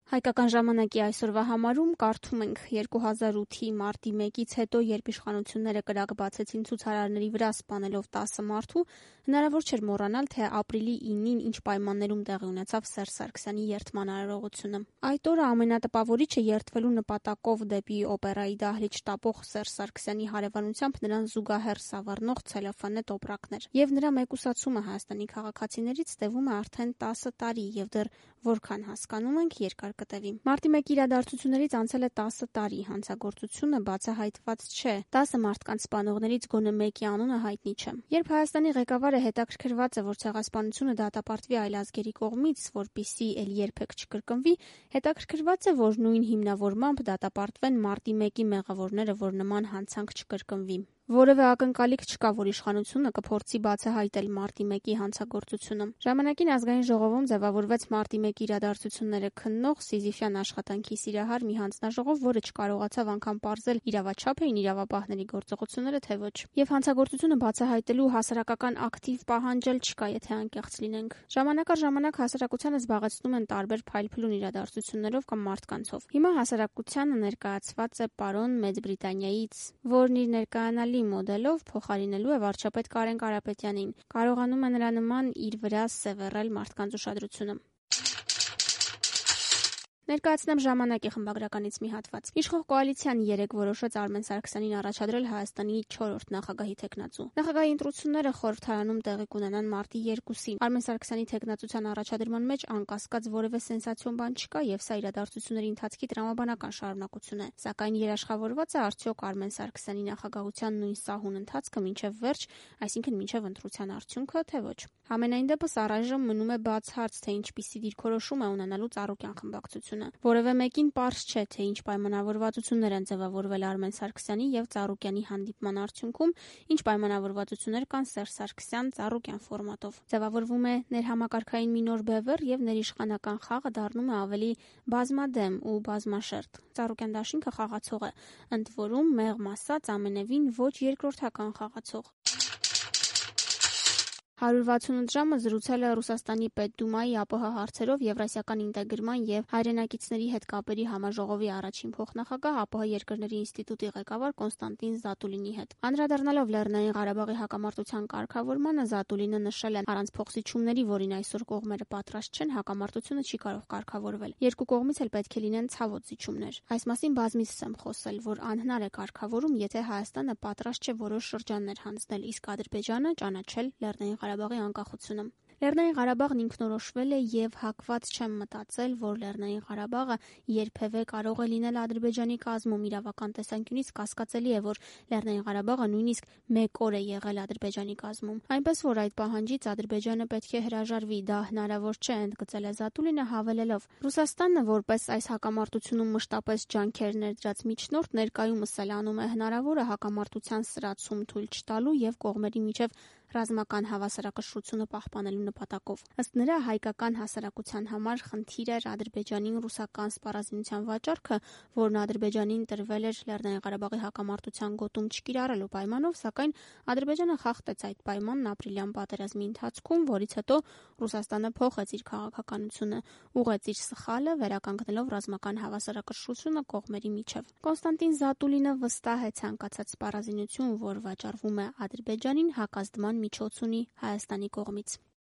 Հայկական ժամանակի այսօրվա համարում կարդում ենք 2008-ի մարտի 1-ից հետո, երբ իշխանությունները կրակ բացեցին ցուցարարների վրա սպանելով 10 մարդու, հնարավոր չէր մոռանալ, թե ապրիլի 9-ին ինչ պայմաններում տեղի ունեցավ Սերժ Սարգսյանի երդման արարողությունը։ Այդ օրը ամենատպավորիչը երդվելու նպատակով դեպի օպերայի դահլիճ տապող Սերժ Սարգսյանի հարևանությամբ նրան զուգահեռ սավառնող ցելոֆանե տոպրակներ։ Եվ նրա մեկուսացումը Հայաստանի քաղաքացիներից տևում է արդեն 10 տարի եւ դեռ որքան հասկանում ենք երկար կտևի։ Մարտի 1-ի իրադարձություններից անցել է 10 տարի, հանցագործությունը բացահայտված չէ, 10 մարդկանց սպանողներից գոնե մեկի անունը հայտնի չէ։ Երբ Հայաստանի ղեկավարը հետաքրքրված է, որ ցեղասպանությունը դատապարտվի այլ ազգերի կողմից, որպիսի էլ երբեք չկրկնվի, հետաքրքրված է, որ նույն հիմնավորմամբ դատապարտվեն մարտի 1-ի մեղավորները, որ նման հանցանք չկրկնվի։ Որևէ ակնկալիք չկա, որ իշխանությունը կփորձի բացահայտել մարտի 1-ի հանցագործությունը։ Ժամանակին ազգային ժողովում ձևավորվեց մարտի 1-ի իրադարձությունները քննող Սիզիֆյան աշխատանքի սիրահար մի հանձնաժողով, որը չկարողացավ անգամ պարզել իրավաչափ էին իրավապահների գործողությունները, թե ոչ։ Եվ հանցագործությունը բացահայտելու հասարակական ակտիվ պահանջ էլ չկա, եթե անկեղծ լինենք։ Ժամանակ առ ժամանակ հասարակությանը զբաղեցնում են տարբեր փայլփլուն իրադարձություններով կամ մարդկանցով։ Հիմա հասարակությանը ներկայացված է պարոն Մեծ Բրիտանիայից, որն իր ներկայանալի մոդելով փոխարինելու է վարչապետ Կարեն Կարապետյանին, կարողանում է նրա նման իր վրա սևեռել մարդկանց ուշադրությունը։ Ներկայացնեմ ժամանակի խմբագրականից մի հատված։ Իշխող կոալիցիան երեկ որոշեց Արմեն Սարգսյանին առաջադրել Հայաստանի 4-րդ նախագահի թեկնածու։ Նախագահի ընտրությունները խորհրդարանում տեղի կունենան մարտի 2-ին։ Արմեն Սարգսյանի թեկնածության առաջադրման մեջ անկասկած որևէ սենսացիոն բան չկա, եւ սա իրադարձությունների ընթացքի տրամաբանական շարունակություն է։ Սակայն երաշխավորված է արդյոք Արմեն Սարգսյանի նախագահության նույն սահուն ընթացքը մինչև վերջ, այսինքն մինչև ընտրության արդյունքը, թե ոչ։ Համենայն դեպս առայժմ մնում է բաց հարց, թե ինչպիսի դիրքորոշում է ունենալու Ծառուկյան խմբակցությունը։ Որևէ մեկին պարզ չէ, թե ինչ պայմանավորվածություններ են ձևավորվել Արմեն Սարգսյանի եւ Ծառուկյանի հանդիպման արդյունքում, ինչ պայմանավորվածություններ կան Սերժ Սարգսյան-Ծառուկյան ֆորմատով։ Ձևավորվում է ներհամակարգային մի նոր բևեռ եւ ներիշխանական խաղը դառնում է ավելի բազմադեմ ու բազմաշերտ։ Ծառուկյան դաշինքը խաղացող է, ընդ որում մեղմ ասած ամենևին ոչ երկրորդական խաղացող։ 168 ժամը զրուցել է Ռուսաստանի Պետդումայի ԱՊՀ հարցերով Եվրասիական ինտեգրման եւ հայրենակիցների հետ կապերի համաժողովի առաջին փոխնախագահ ԱՊՀ երկրների ինստիտուտի ղեկավար Կոնստանտին Զատուլինի հետ։ Անդրադառնալով Լեռնային Ղարաբաղի հակամարտության կարգավորմանը, Զատուլինը նշել է, առանց փոխզիջումների, որին այսօր կողմերը պատրաստ չեն, հակամարտությունը չի կարող կարգավորվել։ Երկու կողմից էլ պետք է լինեն ցավոտ զիջումներ։ Այս մասին բազմիցս եմ խոսել, որ անհնար է կարգավորում, եթե Հայաստանը պատրաստ չէ որոշ շրջաններ հանձնել, իսկ Ադրբեջանը ճանաչել Լեռնային Ղարաբաղի անկախությունը։ Լեռնային Ղարաբաղն ինքնորոշվել է եւ հակված չեմ մտածել, որ Լեռնային Ղարաբաղը երբևէ կարող է լինել Ադրբեջանի կազմում։ Իրավական տեսանկյունից կասկածելի է, որ Լեռնային Ղարաբաղը նույնիսկ մեկ օր է եղել Ադրբեջանի կազմում։ Այնպես որ այդ պահանջից Ադրբեջանը պետք է հրաժարվի, դա հնարավոր չէ, ընդգծել է Զատուլինը, հավելելով. Ռուսաստանը, որպես այս հակամարտությունում մշտապես ջանքեր ներդրած միջնորդ, ներկայումս էլ անում է հնարավորը հակամարտության սրացում թույլ չտալու եւ կողմերի միջև ռազմական հավասարակշռությունը պահպանելու նպատակով։ Ըստ նրա, հայկական հասարակության համար խնդիր էր Ադրբեջանին ռուսական սպառազինության վաճառքը, որն Ադրբեջանին տրվել էր Լեռնային Ղարաբաղի հակամարտության գոտում չկիրառելու պայմանով, սակայն Ադրբեջանը խախտեց այդ պայմանն ապրիլյան պատերազմի ընթացքում, որից հետո Ռուսաստանը փոխեց իր քաղաքականությունը, ուղղեց իր սխալը, վերականգնելով ռազմական հավասարակշռությունը կողմերի միջև։ Կոնստանտին Զատուլինը վստահ է ցանկացած սպառազինություն, որ վաճառվում է Ադրբեջանին, հակազդման միջոց ունի Հայաստանի կողմից։